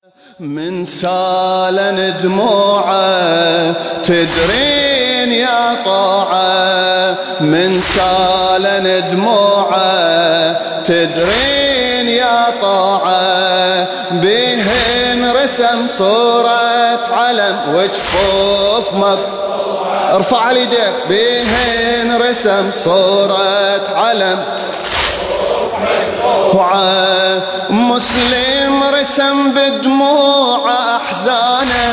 من سالن دموعه تدرين يا طاعه، من سالن دموعه تدرين يا طاعه، بهن رسم صورة علم وجفوف مقطوعه. ارفع اليديك. بهن رسم صورة علم مسلم رسم بدموع أحزانه،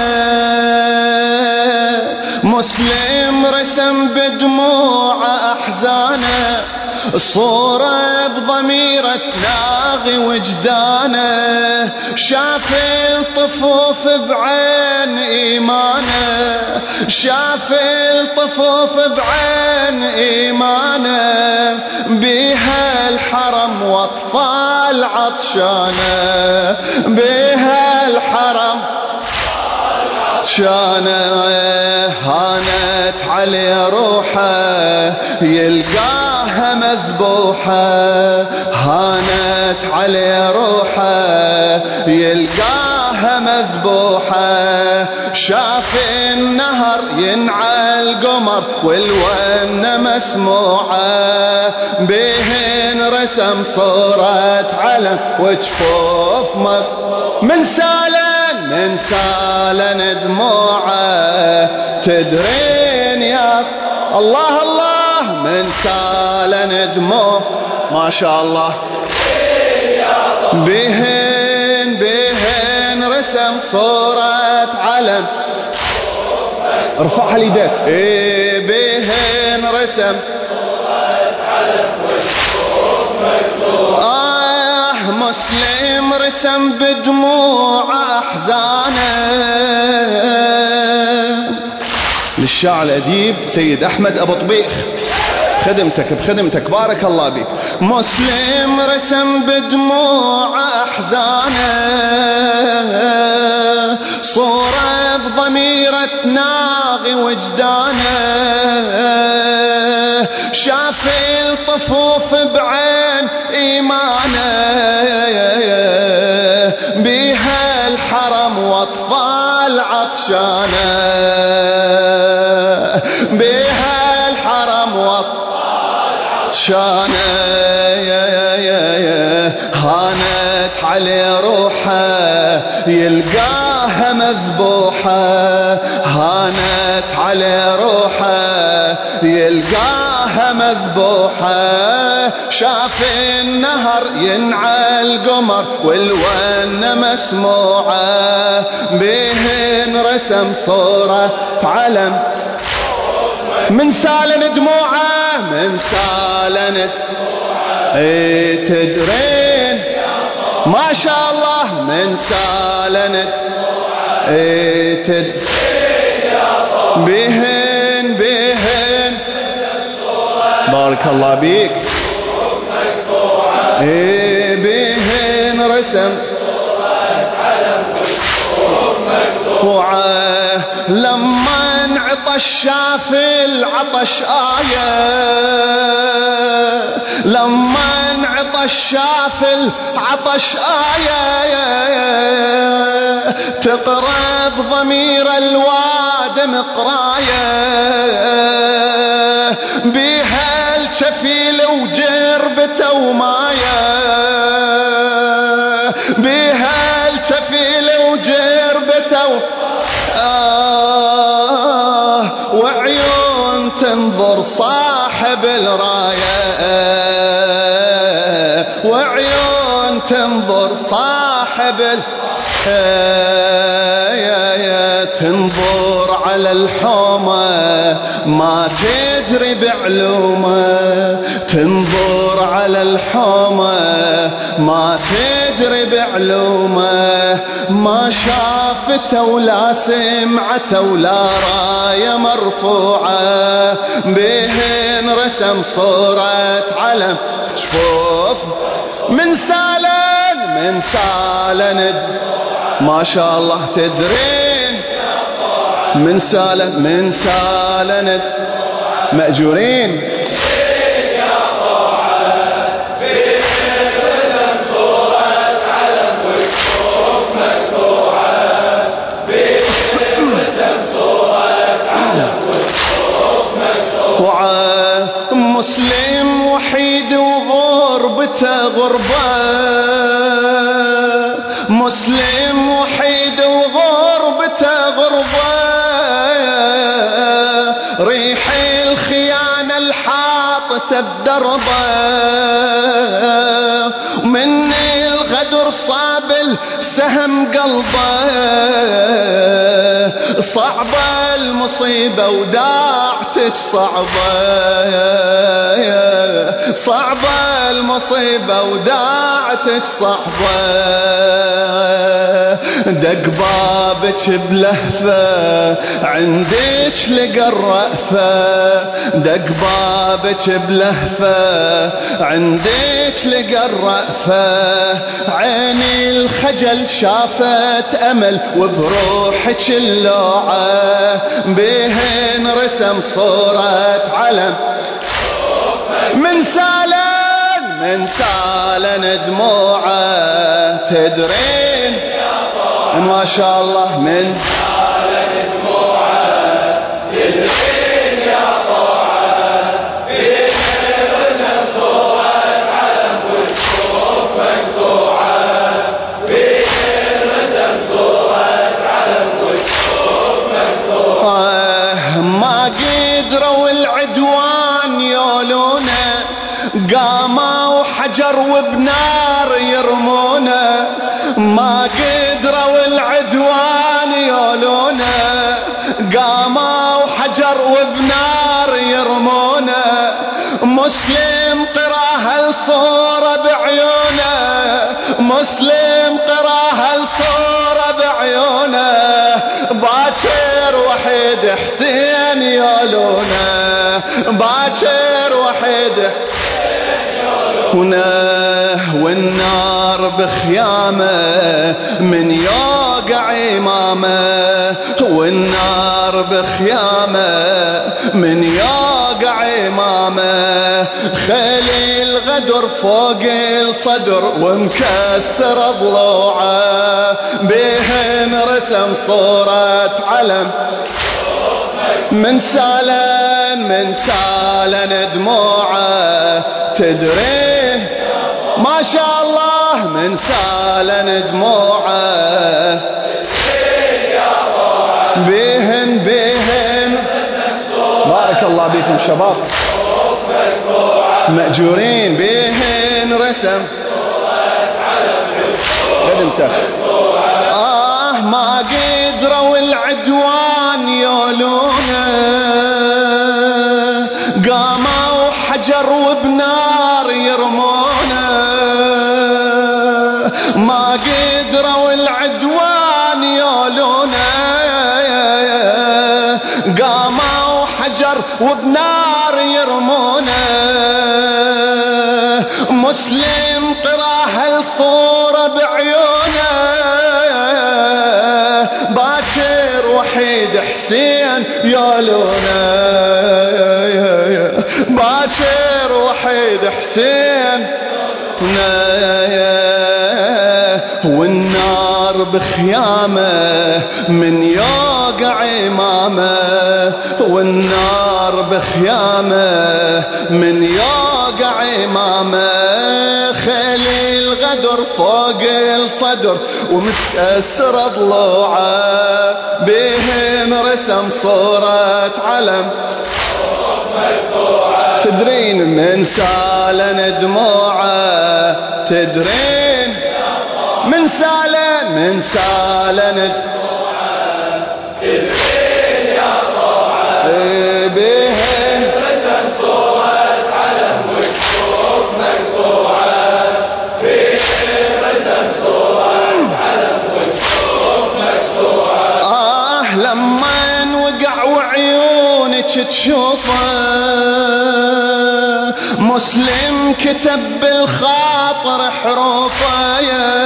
مسلم رسم بدموع أحزانه، الصورة بضميره تلاغي وجدانه، شاف الطفوف بعين إيمانه، شاف الطفوف بعين إيمانه، بها الحرم واطفال عطشانه، بها الحرم عطشانه، هانت علي روحه يلقاها مذبوحه، هانت علي روحه يلقاها مذبوحه، شاف النهر ينعى القمر والونة مسموعه، بهن رسم صورة علم وجفوف من سالن دموعه تدرين يا الله الله، من سالن دموع ما شاء الله، بهن رسم صورة علم. ارفعها ليدك. بهن رسم صورة علم وجفوف مقطوعه، مسلم رسم بدموع أحزانه. للشاعر الأديب سيد أحمد أبو طبيخ، بخدمتك بارك الله بك. مسلم رسم بدموع أحزانه، صورة بضميره تناغي وجدانه، شاف الطفوف بعين إيمانه، بها الحرم واطفال عطشانه، بها الحرم واطفال عطشانه، هانت علي روحه يلقاها مذبوحه، هانت علي روحه يلقاها مذبوحه، شاف النهر ينعى القمر والونة مسموعه، بهن رسم صورة علم من سالن دموعه، من سالن تدرين ما شاء الله، من سالن تدرين بهن بارك الله بيك، بهن رسم مقطوعه، لما انعطش شاف العطش لما انعطش شاف العطش تقرب ضمير الواد مقرايه، بها الشفيل وجربته ومايه، بها الشفيل وجربته وعيون تنظر صاحب الرايه، وعيون تنظر صاحب تنظر على الحومة ما تدري بعلومه، تنظر على الحومة ما تدري بعلومه، ما شافته ولا سمعته ولا راية مرفوعة، بهن رسم صورة علم جفوف من سالن ما شاء الله تدرين، من سالن مأجورين غربته غربة، مسلم وحيد وغربته غربة، ريح الخيانة الحاطته بدربه، من الغدر صاب السهم قلبه، صعبة المصيبة وداعتك صعبة، صعبة المصيبة وداعتك صعبة، دق بابك بلهفة عندك لقى الرأفة، دق بابك بلهفة عندك لقى الرأفة، عيني الخجل شافت أمل وبروحك اللوعة، بهن رسم صورة علم من سالن دموعه، تدرين ما شاء الله من سالن دموعه، تدرين يا طوعه، بهن رسم صورة علم والكوف مقطوعه، بهن رسم صورة علم والكوف مقطوعه، ما قدروا العدوان يولونه، قاموا حجر وبنار يرمونه، ما قدروا العدوان يولونه، قاموا حجر وبنار يرمونه، مسلم قراها الصورة بعيونه، مسلم قراها الصورة بعيونه، باكر وحيد حسين يولونه، باكر وحيد هنا، والنار بخيامه من يوقع إمامه، والنار بخيامه من يوقع إمامه، خلي الغدر فوق الصدر ومكسر ضلوعه، بهن رسم صورة علم من سالن دموعه، تدرين ما شاء الله من سالن دموعه، بهن بارك الله بكم شباب مأجورين، بهن رسم خدمته، ما قدروا العدوان يولونه، قاموا حجر وبنار يرمونه، ما قدروا العدوان يولونه، قاموا حجر وبنار يرمونه، مسلم قراها الصورة بعيونه، باكر وحيد حسين يولونه، باكر وحيد حسين، والنار بخيامه من يوقع إمامه، والنار بخيامه من يوقع إمامه، خلي الغدر فوق الصدر ومتأثر ضلوعه، بهن رسم صورة علم تدرين من سالن دموعه، تدرين من سالن دموعه، تدرين يا طوعه، بهن رسم صورة علم والكوف مقطوعه، بهن رسم صورة علم والكوف مقطوعه، لما وقع وعيونك تشوفه، مسلم كتب بالخاطر حروفه،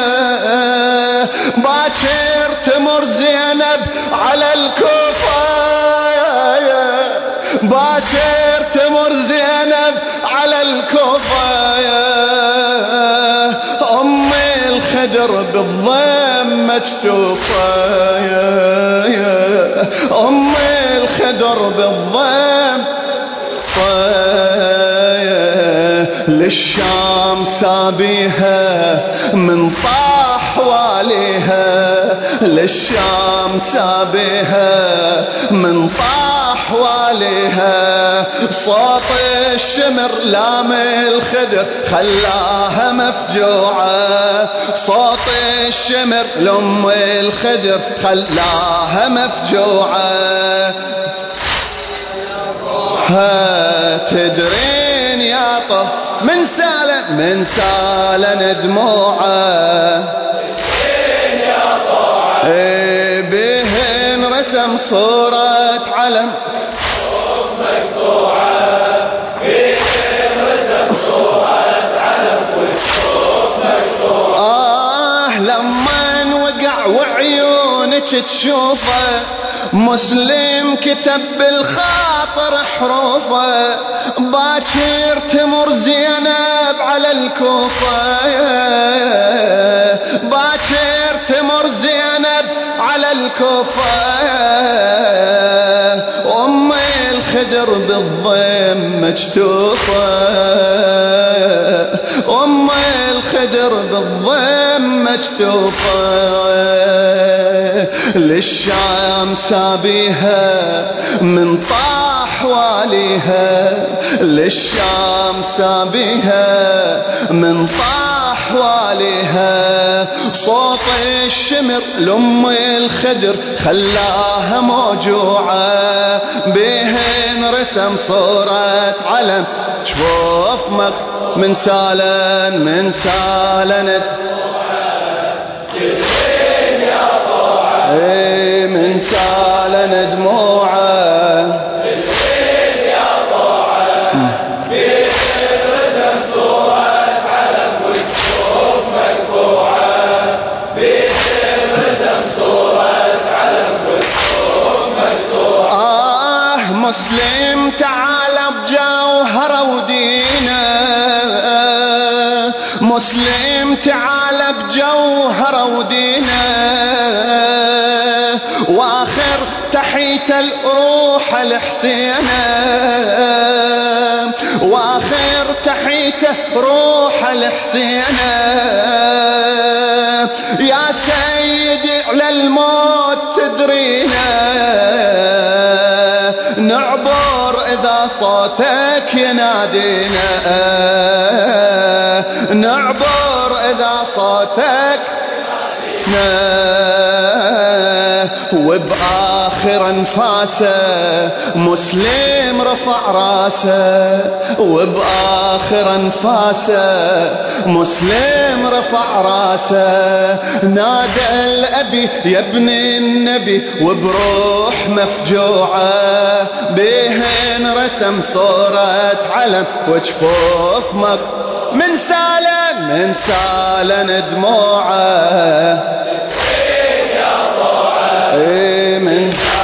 باكر تمر زينب على الكوفة، باكر تمر زينب على الكوفة، أم الخدر بالضم مجتوفة، أم الخدر بالضم، للشام سابيها من طاح واليها، للشام سابيها من طاح واليها. صوت الشمر لام الخدر خلاها مفجوعة، صوت الشمر لام الخدر خلاها مفجوعة. تدرين يا طه من سالن دموعه، بهن رسم صورة علم مقطوعة، بهن رسم صورة علم والشوف مقطوعة. لمن وقع وعيونك تشوفه، مسلم كتب بالخاطر حروفه، باكر تمر زينب على الكوفة، باكر تمر زينب على الكوفة. أم الخدر بالضم مجتوفة، أم الخدر بالضم مجتوفة. للشام سابيها من طاح واليها، للشام سابيها من طاح واليها. صوت الشمر لأم الخدر خلاها موجوعة، بهن رسم صورة علم شوف من سالن من سالن دموعه. يا طاعة بهن رسم صورة علم والشوف مقطوعة، بهن رسم صورة علم والشوف مقطوعة. مسلم تعال بجوهره ودينه، مسلم تعال بجوهره ودينه. واخر تحيت الروح الحسينه، واخر تحيته روح الحسينه. يا سيدي على الموت تدرينا، نعبر إذا صوتك ينادينا، نعبر إذا صوتك وبآخر انفاسه مسلم رفع راسه، وبآخر انفاسه مسلم رفع راسه. نادى الأبي يا ابن النبي وبروح مفجوعة، بهن رسم صورة علم وجفوف من سالن دموعه. يا طاعة من